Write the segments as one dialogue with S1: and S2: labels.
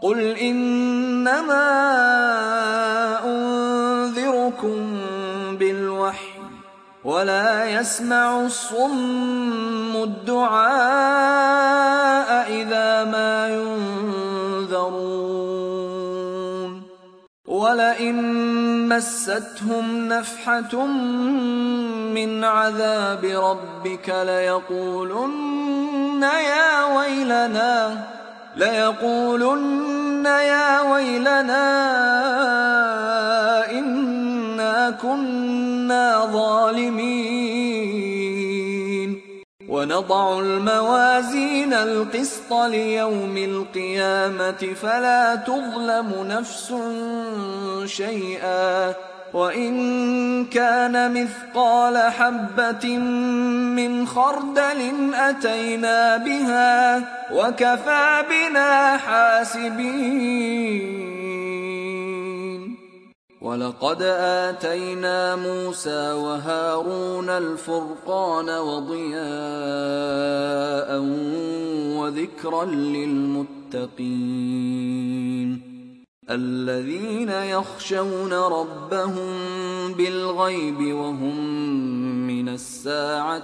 S1: قل إنما أنذركم بالوحي ولا يسمع الصم الدعاء إذا ما ينذرون ولئن مستهم نفحة من عذاب ربك ليقولن يا ويلنا إنا كنا ظالمين ونضع الموازين القسط ليوم القيامة فلا تظلم نفس شيئا وإن كان مثقال حبة من خردل أتينا بها وكفى بنا حاسبين ولقد آتينا موسى وهارون الفرقان وضياء وذكرا للمتقين الذين يخشون ربهم بالغيب وهم من الساعة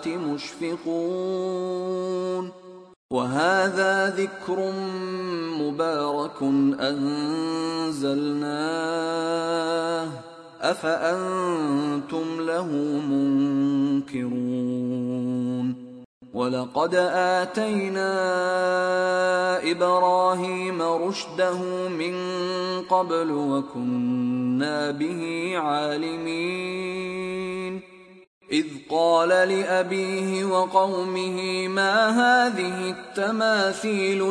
S1: مشفقون وهذا ذكر مبارك أنزلناه أفأنتم له منكرون ولقد آتينا إبراهيم رشده من قبل وكنا به عالمين إذ قال لأبيه وقومه ما هذه التماثيل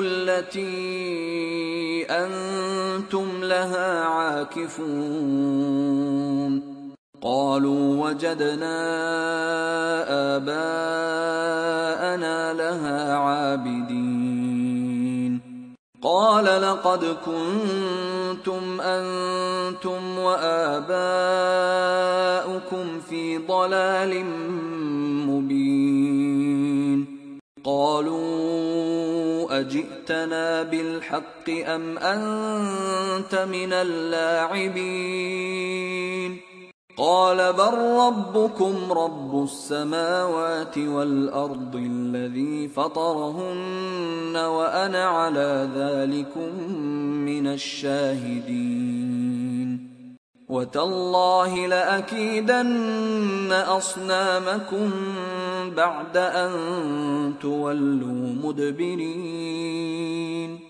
S1: التي أنتم لها عاكفون قالوا وجدنا آباءنا لها عابدين قال لقد كنتم أنتم وآباؤكم في ضلال مبين قالوا أجئتنا بالحق أم أنت من اللاعبين قال بل ربكم رب السماوات والأرض الذي فطرهن وأنا على ذلكم من الشاهدين وتالله لأكيدن أصنامكم بعد أن تولوا مدبرين